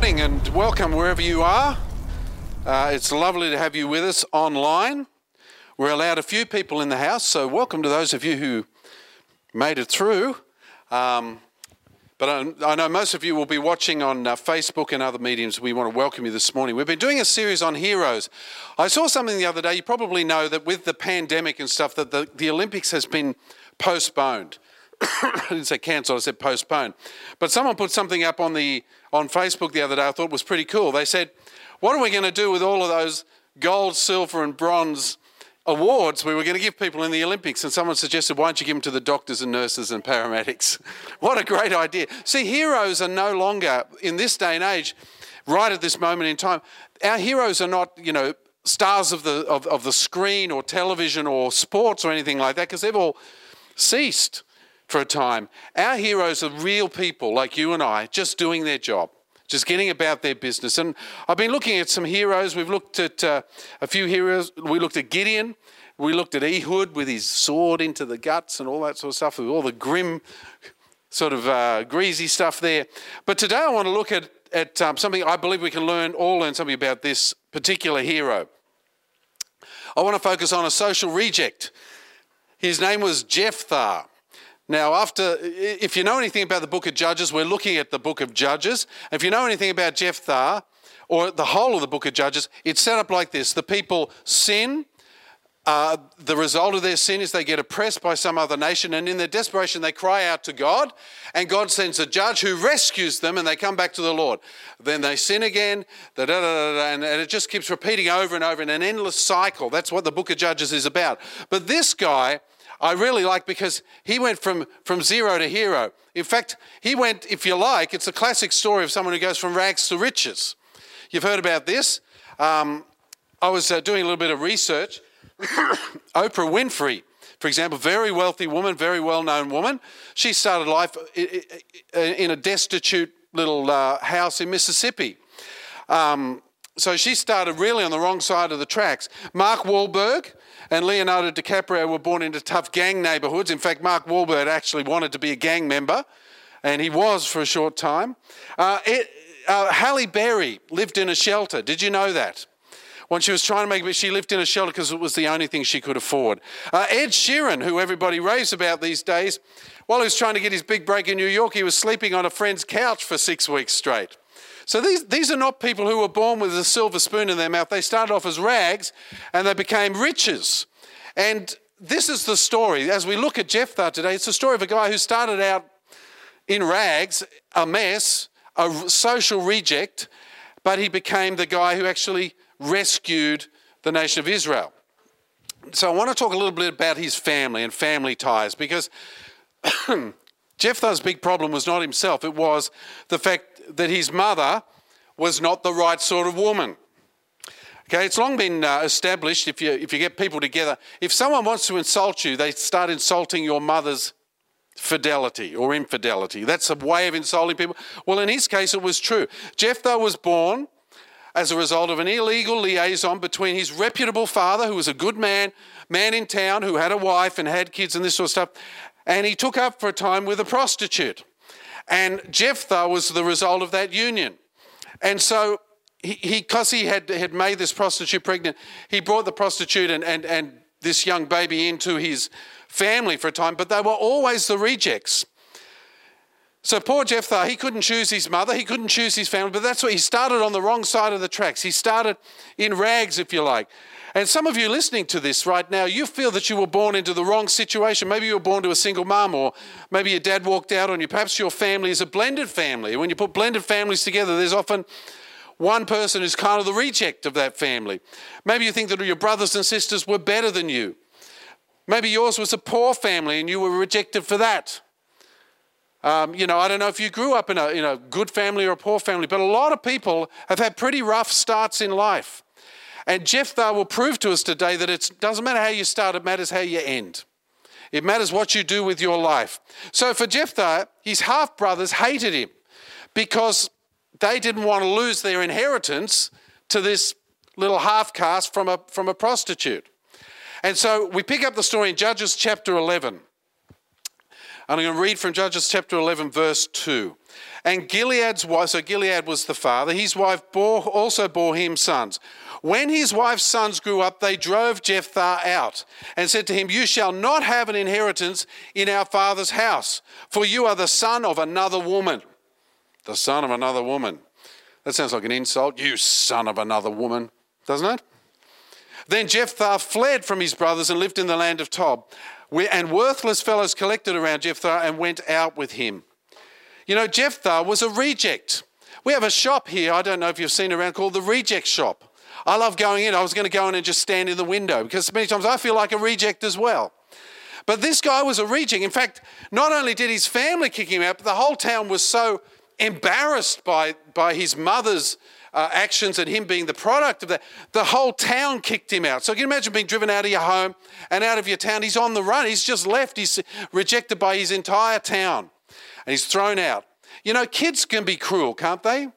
morning and welcome wherever you are. It's lovely to have you with us online. We're allowed a few people in the house, so welcome to those of you who made it through. But I know most of you will be watching on Facebook and other mediums. We want to welcome you this morning. We've been doing a series on heroes. I saw something the other day. You probably know that with the pandemic and stuff that the Olympics has been postponed. I didn't say cancelled, I said postponed. But someone put something up on Facebook the other day I thought was pretty cool. They said, what are we going to do with all of those gold, silver and bronze awards we were going to give people in the Olympics? And someone suggested, why don't you give them to the doctors and nurses and paramedics? What a great idea. See, heroes are no longer, in this day and age, right at this moment in time, our heroes are not, stars of the screen or television or sports or anything like that, because they've all ceased for a time. Our heroes are real people like you and I, just doing their job, just getting about their business. And I've been looking at some heroes. We've looked at a few heroes. We looked at Gideon. We looked at Ehud with his sword into the guts and all that sort of stuff, with all the grim sort of greasy stuff there. But today I want to look at something I believe we can all learn something about this particular hero. I want to focus on a social reject. His name was Jephthah. Now, if you know anything about the book of Judges, we're looking at the book of Judges. If you know anything about Jephthah, or the whole of the book of Judges, it's set up like this. The people sin. The result of their sin is they get oppressed by some other nation, and in their desperation they cry out to God, and God sends a judge who rescues them, and they come back to the Lord. Then they sin again, and it just keeps repeating over and over in an endless cycle. That's what the book of Judges is about. But this guy I really like, because he went from zero to hero. In fact, he went, if you like, it's a classic story of someone who goes from rags to riches. You've heard about this. I was doing a little bit of research. Oprah Winfrey, for example, very wealthy woman, very well-known woman. She started life in a destitute little house in Mississippi. So she started really on the wrong side of the tracks. Mark Wahlberg and Leonardo DiCaprio were born into tough gang neighbourhoods. In fact, Mark Wahlberg actually wanted to be a gang member, and he was for a short time. Halle Berry lived in a shelter. Did you know that? When she was trying to make it, she lived in a shelter because it was the only thing she could afford. Ed Sheeran, who everybody raves about these days, while he was trying to get his big break in New York, he was sleeping on a friend's couch for 6 weeks straight. So these are not people who were born with a silver spoon in their mouth. They started off as rags and they became riches. And this is the story. As we look at Jephthah today, it's the story of a guy who started out in rags, a mess, a social reject, but he became the guy who actually rescued the nation of Israel. So I want to talk a little bit about his family and family ties, because Jephthah's big problem was not himself. It was the fact that his mother was not the right sort of woman. Okay, it's long been established, if you get people together, if someone wants to insult you, they start insulting your mother's fidelity or infidelity. That's a way of insulting people. Well, in his case, it was true. Jephthah was born as a result of an illegal liaison between his reputable father, who was a good man in town, who had a wife and had kids and this sort of stuff, and he took up for a time with a prostitute. And Jephthah was the result of that union. And so because he had made this prostitute pregnant, he brought the prostitute and this young baby into his family for a time, but they were always the rejects. So poor Jephthah, he couldn't choose his mother, he couldn't choose his family, but that's what he started on the wrong side of the tracks. He started in rags, if you like. And some of you listening to this right now, you feel that you were born into the wrong situation. Maybe you were born to a single mum, or maybe your dad walked out on you. Perhaps your family is a blended family. When you put blended families together, there's often one person who's kind of the reject of that family. Maybe you think that your brothers and sisters were better than you. Maybe yours was a poor family and you were rejected for that. I don't know if you grew up in a good family or a poor family, but a lot of people have had pretty rough starts in life. And Jephthah will prove to us today that it doesn't matter how you start, it matters how you end. It matters what you do with your life. So for Jephthah, his half-brothers hated him because they didn't want to lose their inheritance to this little half-caste from a prostitute. And so we pick up the story in Judges chapter 11. And I'm going to read from Judges chapter 11, verse 2. And Gilead's wife, so Gilead was the father, his wife also bore him sons. When his wife's sons grew up, they drove Jephthah out and said to him, "You shall not have an inheritance in our father's house, for you are the son of another woman." The son of another woman. That sounds like an insult. You son of another woman, doesn't it? Then Jephthah fled from his brothers and lived in the land of Tob. And worthless fellows collected around Jephthah and went out with him. You know, Jephthah was a reject. We have a shop here, I don't know if you've seen around, called the Reject Shop. I love going in. I was going to go in and just stand in the window because many times I feel like a reject as well. But this guy was a reject. In fact, not only did his family kick him out, but the whole town was so embarrassed by his mother's actions and him being the product of that. The whole town kicked him out. So can you imagine being driven out of your home and out of your town? He's on the run. He's just left. He's rejected by his entire town and he's thrown out. You know, kids can be cruel, can't they?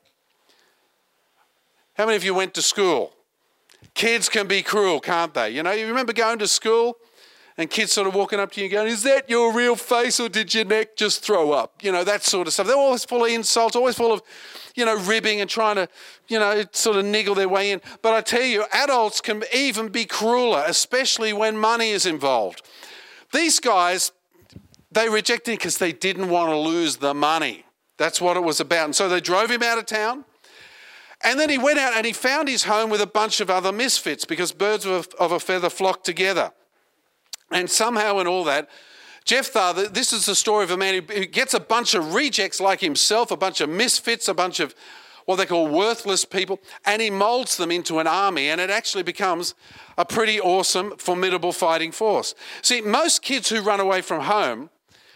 How many of you went to school? Kids can be cruel, can't they? You know, you remember going to school and kids sort of walking up to you and going, "Is that your real face or did your neck just throw up?" You know, that sort of stuff. They're always full of insults, always full of, you know, ribbing and trying to, you know, sort of niggle their way in. But I tell you, adults can even be crueler, especially when money is involved. These guys, they rejected him because they didn't want to lose the money. That's what it was about. And so they drove him out of town. And then he went out and he found his home with a bunch of other misfits because birds of a feather flock together. And somehow in all that, Jephthah, this is the story of a man who gets a bunch of rejects like himself, a bunch of misfits, a bunch of what they call worthless people, and he molds them into an army, and it actually becomes a pretty awesome, formidable fighting force. See, most kids who run away from home,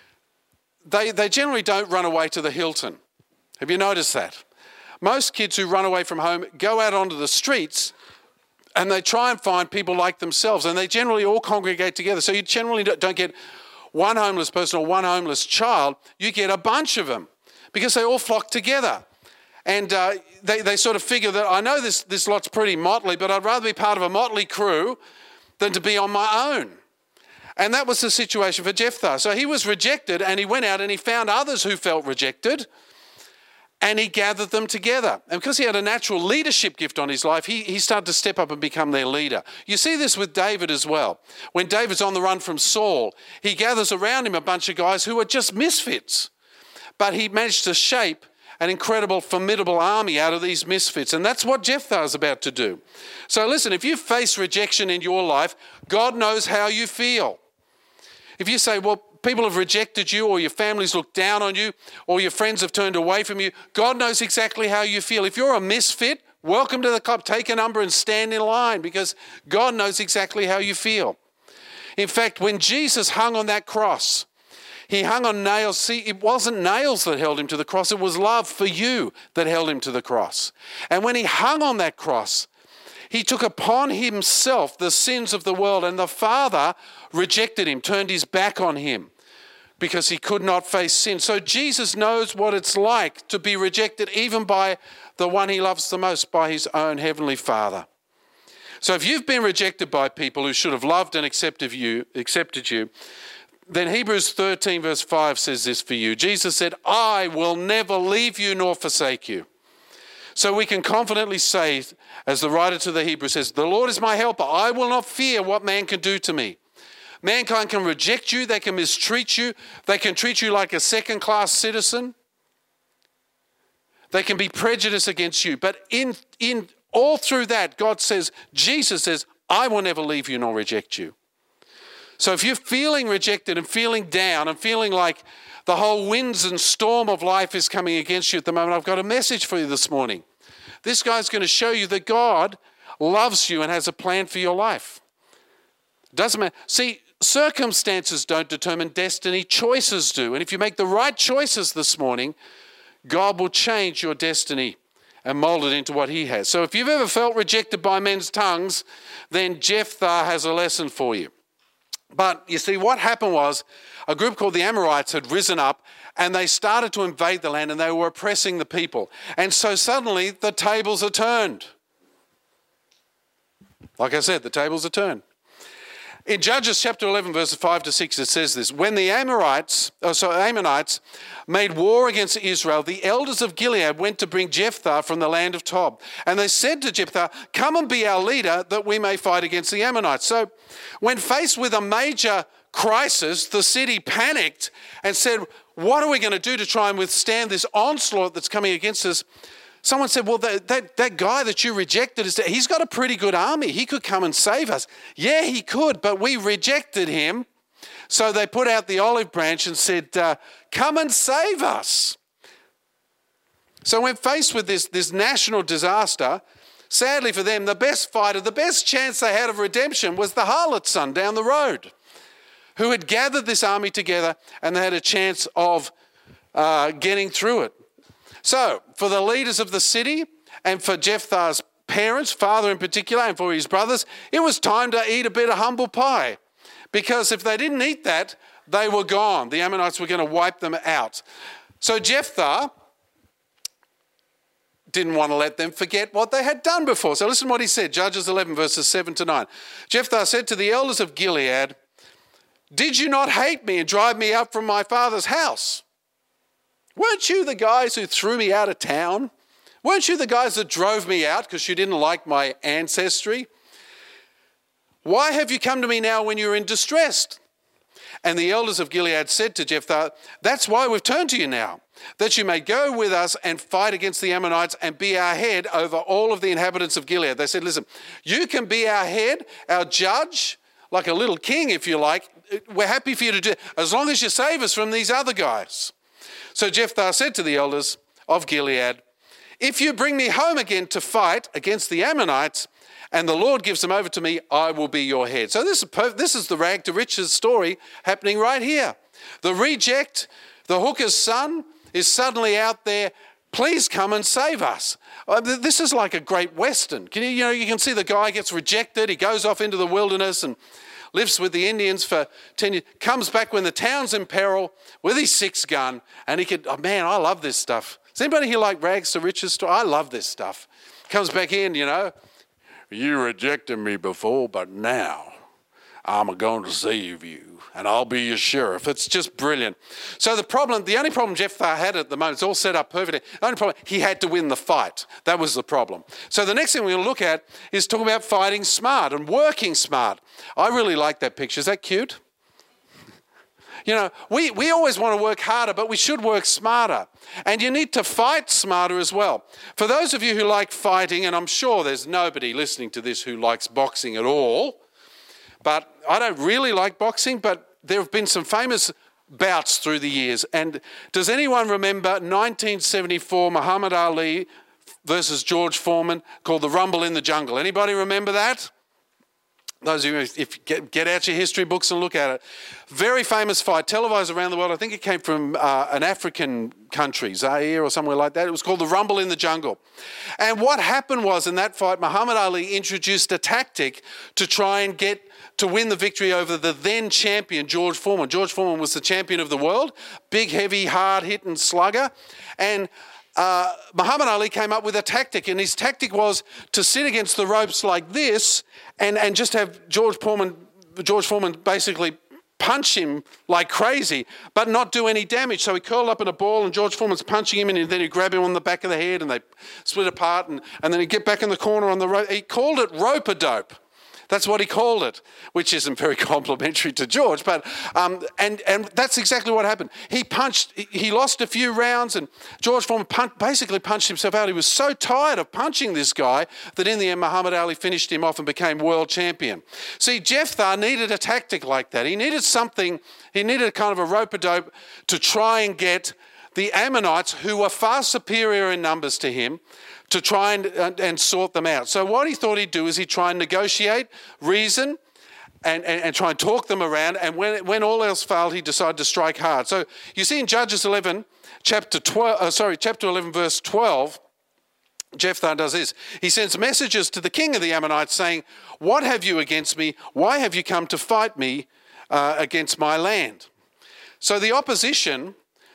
they generally don't run away to the Hilton. Have you noticed that? Most kids who run away from home go out onto the streets and they try and find people like themselves, and they generally all congregate together. So you generally don't get one homeless person or one homeless child, you get a bunch of them because they all flock together. And they sort of figure that, I know this lot's pretty motley, but I'd rather be part of a motley crew than to be on my own. And that was the situation for Jephthah. So he was rejected and he went out and he found others who felt rejected and he gathered them together. And because he had a natural leadership gift on his life, he started to step up and become their leader. You see this with David as well. When David's on the run from Saul, he gathers around him a bunch of guys who are just misfits. But he managed to shape an incredible, formidable army out of these misfits. And that's what Jephthah is about to do. So listen, if you face rejection in your life, God knows how you feel. If you say, well, people have rejected you, or your family's looked down on you, or your friends have turned away from you, God knows exactly how you feel. If you're a misfit, welcome to the club. Take a number and stand in line because God knows exactly how you feel. In fact, when Jesus hung on that cross, he hung on nails. See, it wasn't nails that held him to the cross. It was love for you that held him to the cross. And when he hung on that cross, he took upon himself the sins of the world, and the Father rejected him, turned his back on him because he could not face sin. So Jesus knows what it's like to be rejected even by the one he loves the most, by his own heavenly Father. So if you've been rejected by people who should have loved and accepted you, then Hebrews 13 verse 5 says this for you. Jesus said, "I will never leave you nor forsake you." So we can confidently say, as the writer to the Hebrews says, "The Lord is my helper. I will not fear what man can do to me." Mankind can reject you. They can mistreat you. They can treat you like a second-class citizen. They can be prejudiced against you. But in all through that, God says, Jesus says, "I will never leave you nor reject you." So if you're feeling rejected and feeling down and feeling like the whole winds and storm of life is coming against you at the moment, I've got a message for you this morning. This guy's going to show you that God loves you and has a plan for your life. Doesn't matter. See, circumstances don't determine destiny, choices do. And if you make the right choices this morning, God will change your destiny and mold it into what he has. So if you've ever felt rejected by men's tongues, then Jephthah has a lesson for you. But you see, what happened was a group called the Amorites had risen up and they started to invade the land and they were oppressing the people. And so suddenly the tables are turned. Like I said, the tables are turned. In Judges chapter 11, verses 5 to 6, it says this: when the Ammonites made war against Israel, the elders of Gilead went to bring Jephthah from the land of Tob. And they said to Jephthah, "Come and be our leader that we may fight against the Ammonites." So when faced with a major crisis, the city panicked and said, "What are we going to do to try and withstand this onslaught that's coming against us?" Someone said, "Well, that guy that you rejected, he's got a pretty good army. He could come and save us." Yeah, he could, but we rejected him. So they put out the olive branch and said, "Come and save us." So when faced with this national disaster, sadly for them, the best fighter, the best chance they had of redemption was the harlot's son down the road, who had gathered this army together, and they had a chance of getting through it. So for the leaders of the city and for Jephthah's parents, father in particular, and for his brothers, it was time to eat a bit of humble pie. Because if they didn't eat that, they were gone. The Ammonites were going to wipe them out. So Jephthah didn't want to let them forget what they had done before. So listen to what he said, Judges 11, verses 7 to 9. Jephthah said to the elders of Gilead, "Did you not hate me and drive me out from my father's house? Weren't you the guys who threw me out of town? Weren't you the guys that drove me out because you didn't like my ancestry? Why have you come to me now when you're in distress?" And the elders of Gilead said to Jephthah, "That's why we've turned to you now, that you may go with us and fight against the Ammonites and be our head over all of the inhabitants of Gilead." They said, "Listen, you can be our head, our judge, like a little king if you like. We're happy for you to do it, as long as you save us from these other guys." So Jephthah said to the elders of Gilead, "If you bring me home again to fight against the Ammonites, and the Lord gives them over to me, I will be your head." So this is the rag to riches story happening right here. The reject, the hooker's son, is suddenly out there, "Please come and save us." This is like a great Western. You can see the guy gets rejected. He goes off into the wilderness and lives with the Indians for 10 years, comes back when the town's in peril with his 6-gun, and he could, oh man, I love this stuff. Does anybody here like rags to riches story? I love this stuff. Comes back in, "You rejected me before, but now I'm going to save you, and I'll be your sheriff." It's just brilliant. So the only problem Jephthah had at the moment, it's all set up perfectly. The only problem, he had to win the fight. That was the problem. So the next thing we're going to look at is talking about fighting smart and working smart. I really like that picture. Is that cute? We always want to work harder, but we should work smarter. And you need to fight smarter as well. For those of you who like fighting, and I'm sure there's nobody listening to this who likes boxing at all, but I don't really like boxing, but there have been some famous bouts through the years. And does anyone remember 1974 Muhammad Ali versus George Foreman called the Rumble in the Jungle? Anybody remember that? Those of you, if get out your history books and look at it. Very famous fight, televised around the world. I think it came from an African country, Zaire or somewhere like that. It was called the Rumble in the Jungle. And what happened was, in that fight, Muhammad Ali introduced a tactic to try and get to win the victory over the then champion, George Foreman. George Foreman was the champion of the world, big, heavy, hard-hitting slugger. And Muhammad Ali came up with a tactic, and his tactic was to sit against the ropes like this and just have George Foreman basically punch him like crazy, but not do any damage. So he curled up in a ball, and George Foreman's punching him, and then he'd grab him on the back of the head, and they split apart, and then he'd get back in the corner on the rope. He called it rope-a-dope. That's what he called it, which isn't very complimentary to George, but and that's exactly what happened. He lost a few rounds, and George Foreman basically punched himself out. He was so tired of punching this guy that in the end Muhammad Ali finished him off and became world champion. See, Jephthah needed a tactic like that. He needed a kind of a rope-a-dope to try and get the Ammonites, who were far superior in numbers to him, to try and sort them out. So what he thought he'd do is he'd try and negotiate, reason, and try and talk them around. And when all else failed, he decided to strike hard. So you see in Judges 11, chapter 11, verse 12, Jephthah does this. He sends messages to the king of the Ammonites saying, "What have you against me? Why have you come to fight me against my land?" So the opposition,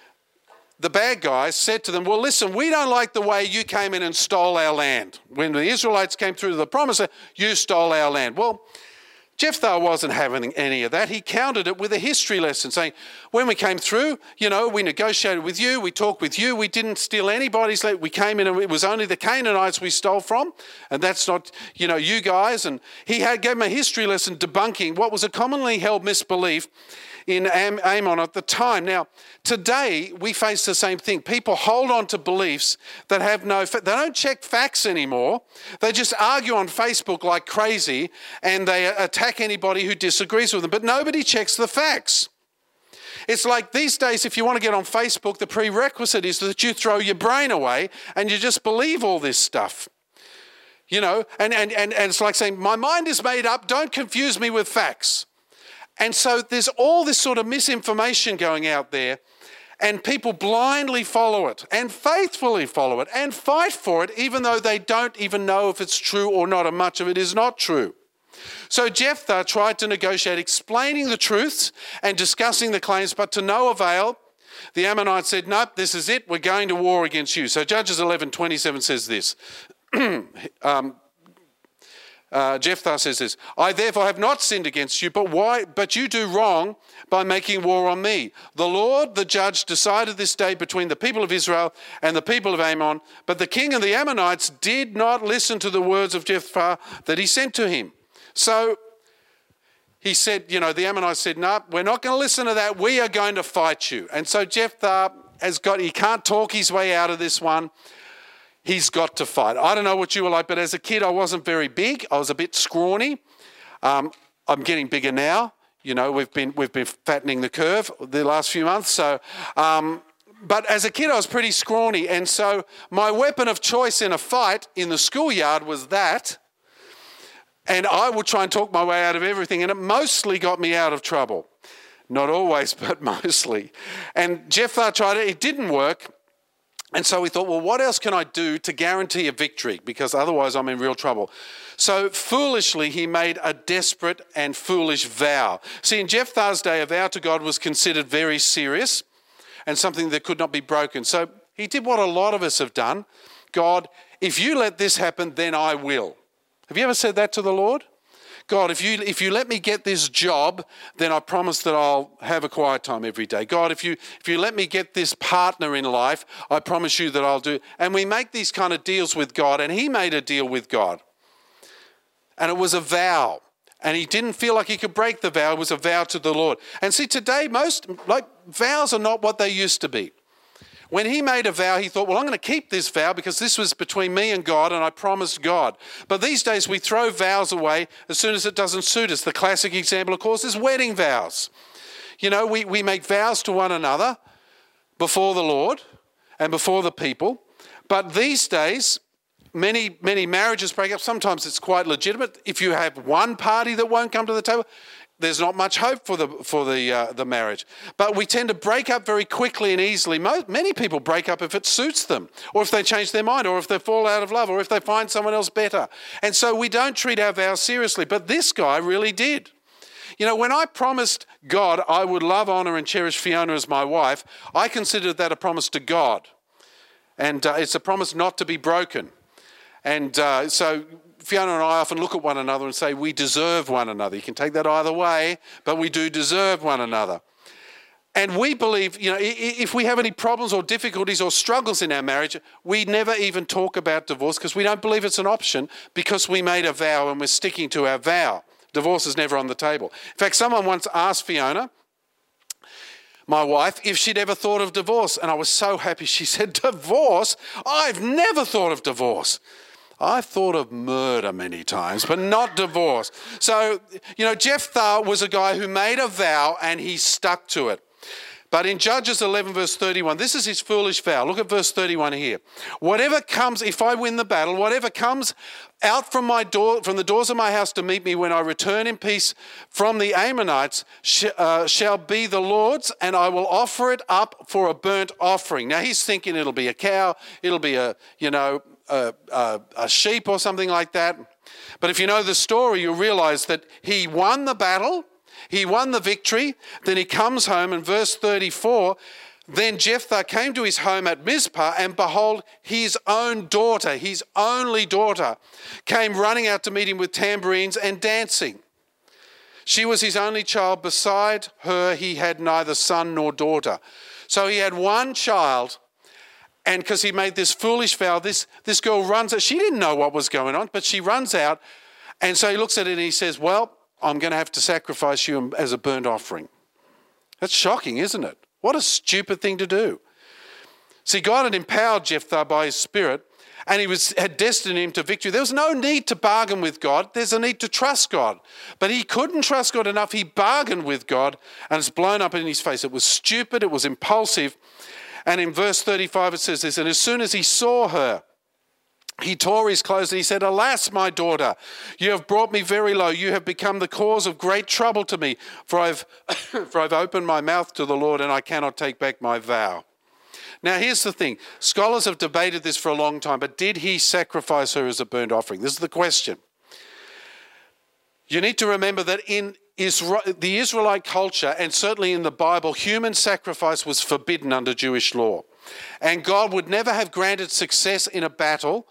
the bad guys, said to them, "Well, listen, we don't like the way you came in and stole our land. When the Israelites came through to the promised land, you stole our land." Well, Jephthah wasn't having any of that. He countered it with a history lesson, saying, when we came through, we negotiated with you, we talked with you, we didn't steal anybody's land. We came in and it was only the Canaanites we stole from, and that's not, you guys. And he gave him a history lesson debunking what was a commonly held misbelief in Ammon at the time. Now, today we face the same thing. People hold on to beliefs that have they don't check facts anymore. They just argue on Facebook like crazy and they attack anybody who disagrees with them. But nobody checks the facts. It's like these days, if you want to get on Facebook, the prerequisite is that you throw your brain away and you just believe all this stuff. And it's like saying, my mind is made up, don't confuse me with facts. And so there's all this sort of misinformation going out there, and people blindly follow it and faithfully follow it and fight for it, even though they don't even know if it's true or not, and much of it is not true. So Jephthah tried to negotiate, explaining the truths and discussing the claims, but to no avail. The Ammonites said, nope, this is it, we're going to war against you. So Judges 11:27 says this. Jephthah says this, I therefore have not sinned against you, but you do wrong by making war on me. The Lord, the judge, decided this day between the people of Israel and the people of Ammon, but the king of the Ammonites did not listen to the words of Jephthah that he sent to him. So he said, the Ammonites said, no, we're not going to listen to that. We are going to fight you. And so Jephthah he can't talk his way out of this one. He's got to fight. I don't know what you were like, but as a kid, I wasn't very big. I was a bit scrawny. I'm getting bigger now. We've been fattening the curve the last few months. So, but as a kid, I was pretty scrawny. And so my weapon of choice in a fight in the schoolyard was that. And I would try and talk my way out of everything. And it mostly got me out of trouble. Not always, but mostly. And Jephthah tried it. It didn't work. And so we thought, well, what else can I do to guarantee a victory? Because otherwise I'm in real trouble. So foolishly, he made a desperate and foolish vow. See, in Jephthah's day, a vow to God was considered very serious and something that could not be broken. So he did what a lot of us have done. God, if you let this happen, then I will. Have you ever said that to the Lord? God, if you let me get this job, then I promise that I'll have a quiet time every day. God, if you let me get this partner in life, I promise you that I'll do. And we make these kind of deals with God, and he made a deal with God. And it was a vow. And he didn't feel like he could break the vow. It was a vow to the Lord. And see, today, vows are not what they used to be. When he made a vow, he thought, well, I'm going to keep this vow because this was between me and God and I promised God. But these days we throw vows away as soon as it doesn't suit us. The classic example, of course, is wedding vows. We make vows to one another before the Lord and before the people. But these days, many marriages break up. Sometimes it's quite legitimate. If you have one party that won't come to the table, there's not much hope for the marriage. But we tend to break up very quickly and easily. Many people break up if it suits them, or if they change their mind, or if they fall out of love, or if they find someone else better. And so we don't treat our vows seriously. But this guy really did. When I promised God I would love, honour and cherish Fiona as my wife, I considered that a promise to God. And it's a promise not to be broken. And so Fiona and I often look at one another and say, we deserve one another. You can take that either way, but we do deserve one another. And we believe, if we have any problems or difficulties or struggles in our marriage, we never even talk about divorce because we don't believe it's an option because we made a vow and we're sticking to our vow. Divorce is never on the table. In fact, someone once asked Fiona, my wife, if she'd ever thought of divorce. And I was so happy. She said, divorce? I've never thought of divorce. I've thought of murder many times, but not divorce. So, Jephthah was a guy who made a vow and he stuck to it. But in Judges 11 verse 31, this is his foolish vow. Look at verse 31 here. Whatever comes, if I win the battle, whatever comes out from the doors of my house to meet me when I return in peace from the Ammonites shall be the Lord's, and I will offer it up for a burnt offering. Now he's thinking it'll be a cow, it'll be a sheep or something like that. But if you know the story, you'll realize that he won the battle, he won the victory, then he comes home in verse 34, then Jephthah came to his home at Mizpah, and behold, his own daughter, his only daughter, came running out to meet him with tambourines and dancing. She was his only child. Beside her, he had neither son nor daughter. So he had one child, and because he made this foolish vow, this girl runs out. She didn't know what was going on, but she runs out, and so he looks at it and he says, well, I'm going to have to sacrifice you as a burnt offering. That's shocking, isn't it? What a stupid thing to do. See, God had empowered Jephthah by his Spirit, and he had destined him to victory. There was no need to bargain with God. There's a need to trust God. But he couldn't trust God enough. He bargained with God, and it's blown up in his face. It was stupid. It was impulsive. And in verse 35 it says this, and as soon as he saw her, he tore his clothes and he said, alas, my daughter, you have brought me very low. You have become the cause of great trouble to me, for I've opened my mouth to the Lord, and I cannot take back my vow. Now, here's the thing. Scholars have debated this for a long time, but did he sacrifice her as a burnt offering? This is the question. You need to remember that in the Israelite culture, and certainly in the Bible, human sacrifice was forbidden under Jewish law. And God would never have granted success in a battle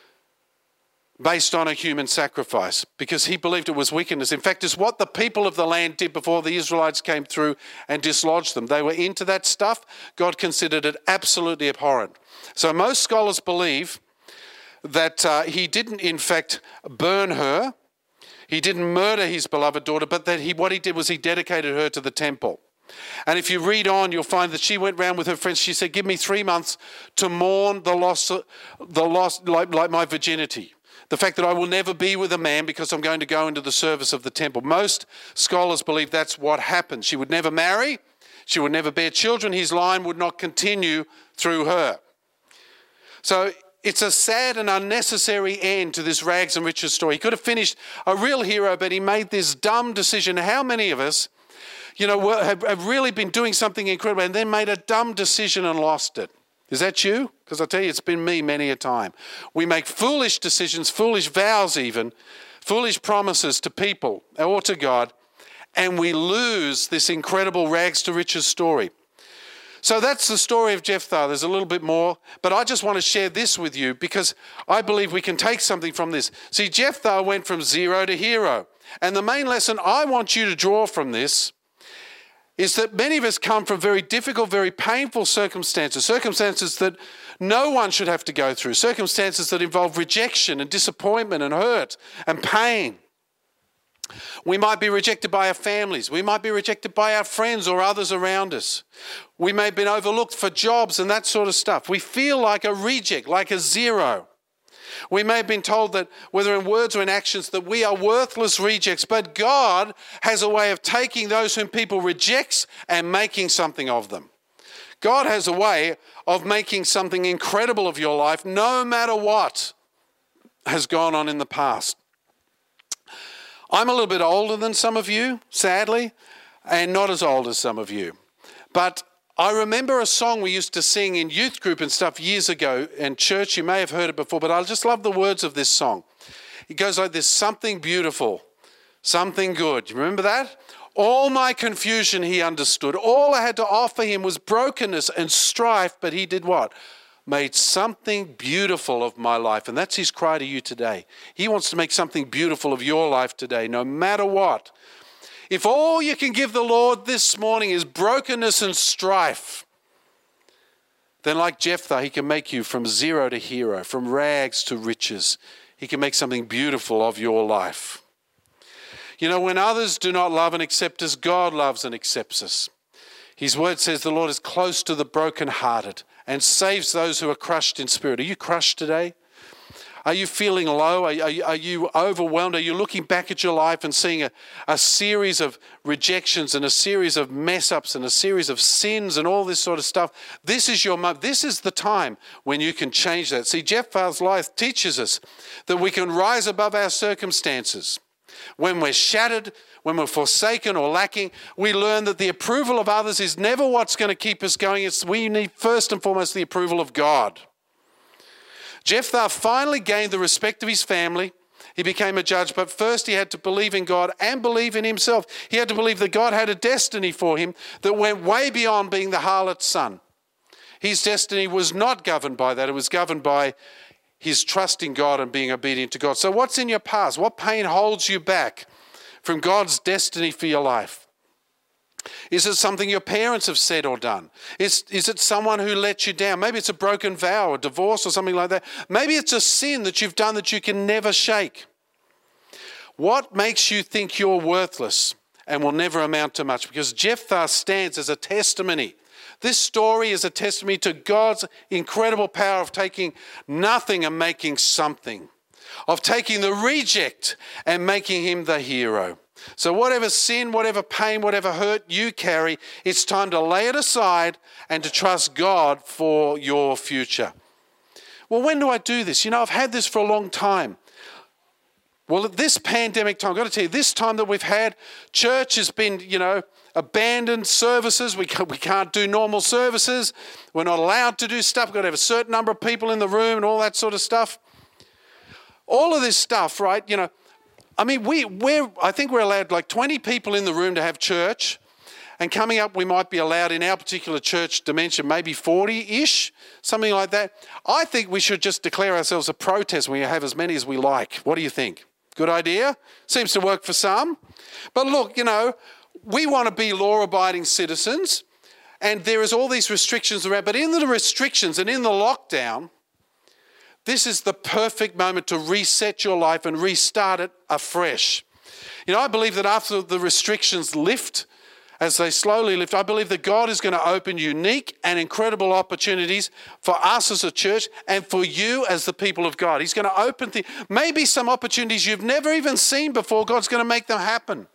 based on a human sacrifice, because he believed it was wickedness. In fact, it's what the people of the land did before the Israelites came through and dislodged them. They were into that stuff. God considered it absolutely abhorrent. So most scholars believe that he didn't, in fact, burn her. He didn't murder his beloved daughter, but that what he did was he dedicated her to the temple. And if you read on, you'll find that she went round with her friends. She said, give me 3 months to mourn the loss like my virginity. The fact that I will never be with a man because I'm going to go into the service of the temple. Most scholars believe that's what happened. She would never marry. She would never bear children. His line would not continue through her. So it's a sad and unnecessary end to this rags and riches story. He could have finished a real hero, but he made this dumb decision. How many of us, have really been doing something incredible and then made a dumb decision and lost it? Is that you? Because I tell you, it's been me many a time. We make foolish decisions, foolish vows even, foolish promises to people or to God, and we lose this incredible rags to riches story. So that's the story of Jephthah. There's a little bit more, but I just want to share this with you because I believe we can take something from this. See, Jephthah went from zero to hero. And the main lesson I want you to draw from this is that many of us come from very difficult, very painful circumstances that no one should have to go through, circumstances that involve rejection and disappointment and hurt and pain. We might be rejected by our families. We might be rejected by our friends or others around us. We may have been overlooked for jobs and that sort of stuff. We feel like a reject, like a zero. We may have been told that, whether in words or in actions, that we are worthless rejects, but God has a way of taking those whom people reject and making something of them. God has a way of making something incredible of your life, no matter what has gone on in the past. I'm a little bit older than some of you, sadly, and not as old as some of you. But I remember a song we used to sing in youth group and stuff years ago in church. You may have heard it before, but I just love the words of this song. It goes like this: something beautiful, something good. You remember that? All my confusion he understood. All I had to offer him was brokenness and strife, but he did what? Made something beautiful of my life. And that's his cry to you today. He wants to make something beautiful of your life today, no matter what. If all you can give the Lord this morning is brokenness and strife, then like Jephthah, he can make you from zero to hero, from rags to riches. He can make something beautiful of your life. You know, when others do not love and accept us, God loves and accepts us. His word says the Lord is close to the brokenhearted and saves those who are crushed in spirit. Are you crushed today? Are you feeling low? Are you overwhelmed? Are you looking back at your life and seeing a series of rejections and a series of mess-ups and a series of sins and all this sort of stuff? This is your moment. This is the time when you can change that. See, Jephthah's life teaches us that we can rise above our circumstances. When we're shattered, when we're forsaken or lacking, we learn that the approval of others is never what's going to keep us going. We need first and foremost the approval of God. Jephthah finally gained the respect of his family. He became a judge, but first he had to believe in God and believe in himself. He had to believe that God had a destiny for him that went way beyond being the harlot's son. His destiny was not governed by that. It was governed by his trust in God and being obedient to God. So what's in your past? What pain holds you back from God's destiny for your life? Is it something your parents have said or done? Is it someone who let you down? Maybe it's a broken vow or divorce or something like that. Maybe it's a sin that you've done that you can never shake. What makes you think you're worthless and will never amount to much? Because Jephthah stands as a testimony. This story is a testimony to God's incredible power of taking nothing and making something, of taking the reject and making him the hero. So whatever sin, whatever pain, whatever hurt you carry, it's time to lay it aside and to trust God for your future. Well, when do I do this? I've had this for a long time. Well, at this pandemic time, I've got to tell you, this time that we've had, church has been, abandoned services. We can't do normal services. We're not allowed to do stuff. We've got to have a certain number of people in the room and all that sort of stuff. All of this stuff, right, I think we're allowed like 20 people in the room to have church. And coming up, we might be allowed in our particular church dimension, maybe 40-ish, something like that. I think we should just declare ourselves a protest. We have as many as we like. What do you think? Good idea? Seems to work for some. But look, we want to be law-abiding citizens, and there is all these restrictions around. But in the restrictions and in the lockdown, this is the perfect moment to reset your life and restart it afresh. I believe that after the restrictions lift, as they slowly lift, I believe that God is going to open unique and incredible opportunities for us as a church and for you as the people of God. He's going to open maybe some opportunities you've never even seen before. God's going to make them happen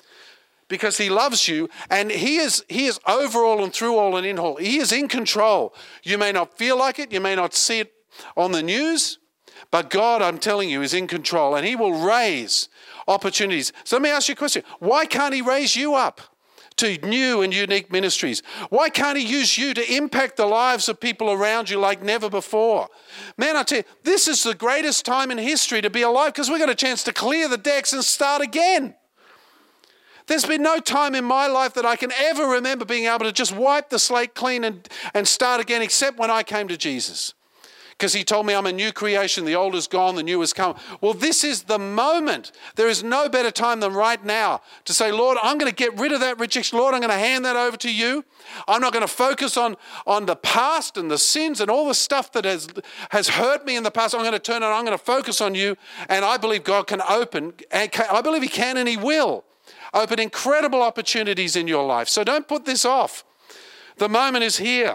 because he loves you, and he is over all and through all and in all. He is in control. You may not feel like it. You may not see it on the news, but God, I'm telling you, is in control, and he will raise opportunities. So let me ask you a question. Why can't he raise you up to new and unique ministries? Why can't he use you to impact the lives of people around you like never before? Man, I tell you, this is the greatest time in history to be alive because we've got a chance to clear the decks and start again. There's been no time in my life that I can ever remember being able to just wipe the slate clean and start again, except when I came to Jesus. Because he told me I'm a new creation, the old is gone, the new has come. Well, this is the moment. There is no better time than right now to say, Lord, I'm going to get rid of that rejection. Lord, I'm going to hand that over to you. I'm not going to focus on the past and the sins and all the stuff that has hurt me in the past. I'm going to turn it on. I'm going to focus on you. And I believe God can open, I believe he can and he will open incredible opportunities in your life. So don't put this off. The moment is here.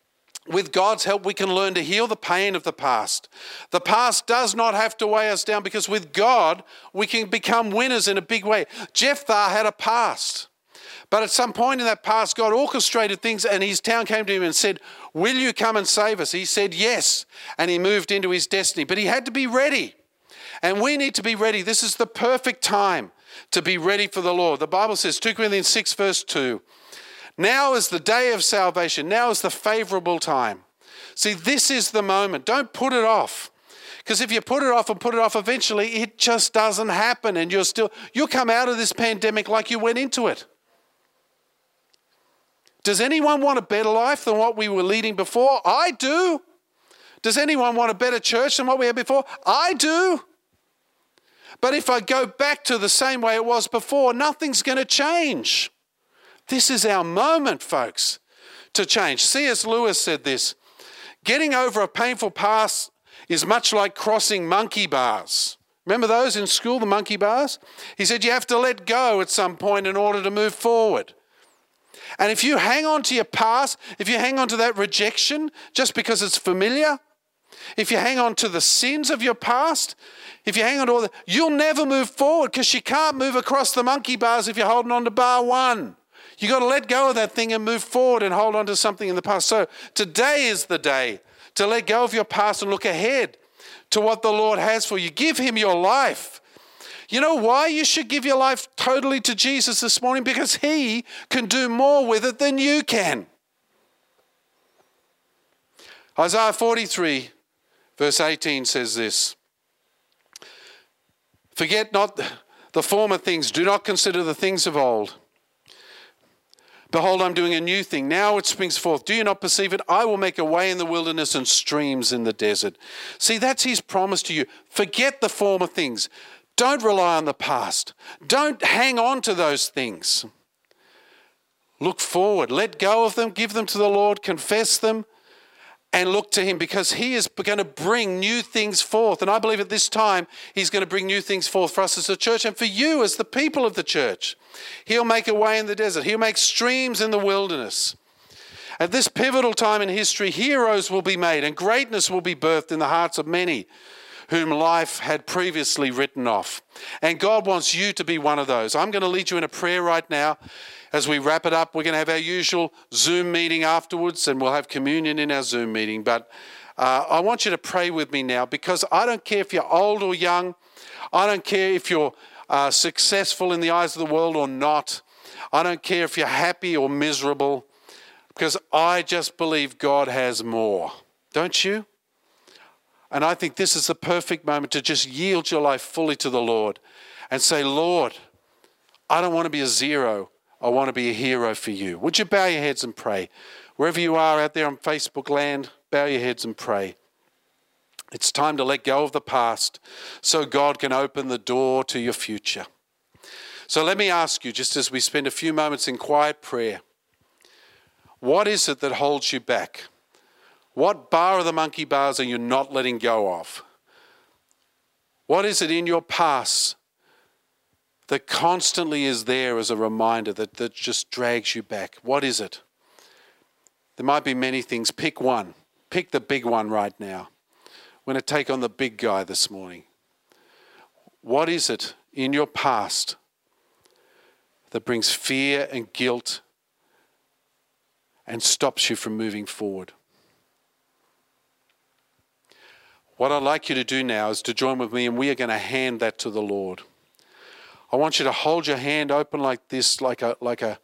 With God's help, we can learn to heal the pain of the past. The past does not have to weigh us down because with God, we can become winners in a big way. Jephthah had a past. But at some point in that past, God orchestrated things and his town came to him and said, will you come and save us? He said yes, and he moved into his destiny. But he had to be ready. And we need to be ready. This is the perfect time to be ready for the Lord. The Bible says, 2 Corinthians 6 verse 2, now is the day of salvation. Now is the favorable time. See, this is the moment. Don't put it off. Because if you put it off, eventually it just doesn't happen. And you'll come out of this pandemic like you went into it. Does anyone want a better life than what we were leading before? I do. Does anyone want a better church than what we had before? I do. But if I go back to the same way it was before, nothing's going to change. This is our moment, folks, to change. C.S. Lewis said this, getting over a painful past is much like crossing monkey bars. Remember those in school, the monkey bars? He said you have to let go at some point in order to move forward. And if you hang on to your past, if you hang on to that rejection just because it's familiar, if you hang on to the sins of your past, if you hang on to all that, you'll never move forward because you can't move across the monkey bars if you're holding on to bar one. You've got to let go of that thing and move forward and hold on to something in the past. So today is the day to let go of your past and look ahead to what the Lord has for you. Give him your life. You know why you should give your life totally to Jesus this morning? Because he can do more with it than you can. Isaiah 43 verse 18 says this, forget not the former things, do not consider the things of old. Behold, I'm doing a new thing. Now it springs forth. Do you not perceive it? I will make a way in the wilderness and streams in the desert. See, that's his promise to you. Forget the former things. Don't rely on the past. Don't hang on to those things. Look forward. Let go of them. Give them to the Lord. Confess them. And look to him, because he is going to bring new things forth. And I believe at this time he's going to bring new things forth for us as a church and for you as the people of the church. He'll make a way in the desert. He'll make streams in the wilderness. At this pivotal time in history, heroes will be made and greatness will be birthed in the hearts of many whom life had previously written off. And God wants you to be one of those. I'm going to lead you in a prayer right now. As we wrap it up, we're going to have our usual Zoom meeting afterwards, and we'll have communion in our Zoom meeting. But I want you to pray with me now, because I don't care if you're old or young. I don't care if you're successful in the eyes of the world or not. I don't care if you're happy or miserable, because I just believe God has more. Don't you? And I think this is the perfect moment to just yield your life fully to the Lord and say, Lord, I don't want to be a zero. I want to be a hero for you. Would you bow your heads and pray? Wherever you are out there on Facebook land, bow your heads and pray. It's time to let go of the past so God can open the door to your future. So let me ask you, just as we spend a few moments in quiet prayer, what is it that holds you back? What bar of the monkey bars are you not letting go of? What is it in your past that constantly is there as a reminder that just drags you back? What is it? There might be many things. Pick one. Pick the big one right now. We're going to take on the big guy this morning. What is it in your past that brings fear and guilt and stops you from moving forward? What I'd like you to do now is to join with me, and we are going to hand that to the Lord. I want you to hold your hand open like this, like a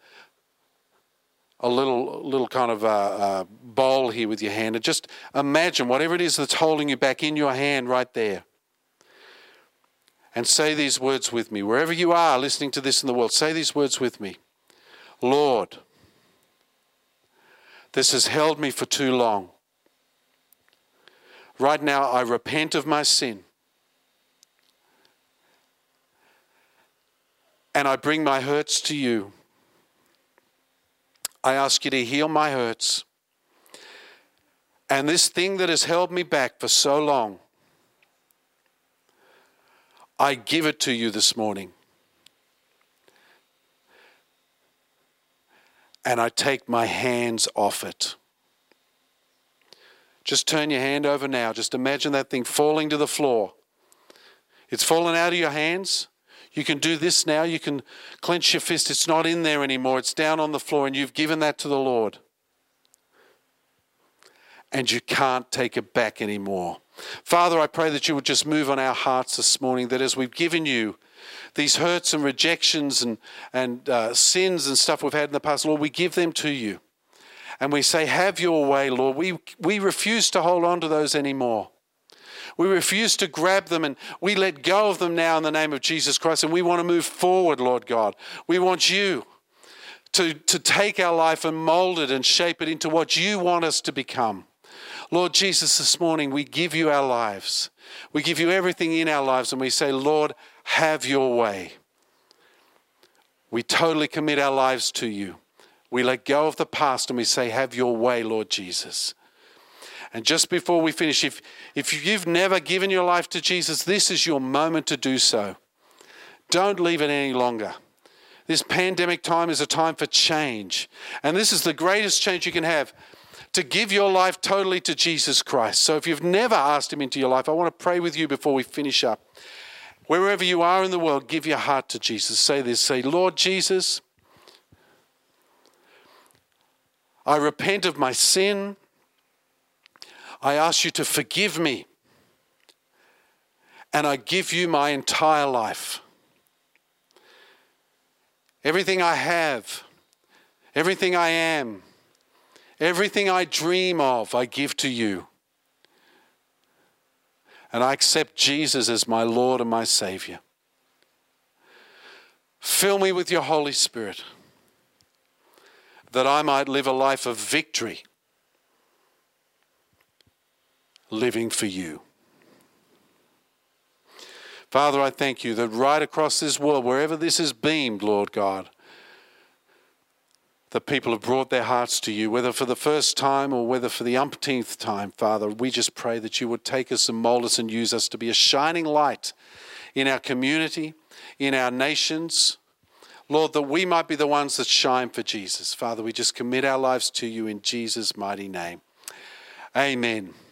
little kind of bowl here with your hand, and just imagine whatever it is that's holding you back in your hand right there. And say these words with me. Wherever you are listening to this in the world, say these words with me. Lord, this has held me for too long. Right now, I repent of my sin. And I bring my hurts to you. I ask you to heal my hurts. And this thing that has held me back for so long, I give it to you this morning. And I take my hands off it. Just turn your hand over now. Just imagine that thing falling to the floor. It's fallen out of your hands. You can do this now. You can clench your fist. It's not in there anymore. It's down on the floor, and you've given that to the Lord. And you can't take it back anymore. Father, I pray that you would just move on our hearts this morning, that as we've given you these hurts and rejections and sins and stuff we've had in the past, Lord, we give them to you. And we say, have your way, Lord. We refuse to hold on to those anymore. We refuse to grab them, and we let go of them now in the name of Jesus Christ. And we want to move forward, Lord God. We want you to take our life and mold it and shape it into what you want us to become. Lord Jesus, this morning we give you our lives. We give you everything in our lives, and we say, Lord, have your way. We totally commit our lives to you. We let go of the past and we say, have your way, Lord Jesus. And just before we finish, if you've never given your life to Jesus, this is your moment to do so. Don't leave it any longer. This pandemic time is a time for change. And this is the greatest change you can have, to give your life totally to Jesus Christ. So if you've never asked him into your life, I want to pray with you before we finish up. Wherever you are in the world, give your heart to Jesus. Say this, say, Lord Jesus, I repent of my sin. I ask you to forgive me. And I give you my entire life. Everything I have, everything I am, everything I dream of, I give to you. And I accept Jesus as my Lord and my Savior. Fill me with your Holy Spirit, that I might live a life of victory, living for you. Father, I thank you that right across this world, wherever this is beamed, Lord God, the people have brought their hearts to you, whether for the first time or whether for the umpteenth time. Father, we just pray that you would take us and mold us and use us to be a shining light in our community, in our nations. Lord, that we might be the ones that shine for Jesus. Father, we just commit our lives to you in Jesus' mighty name. Amen.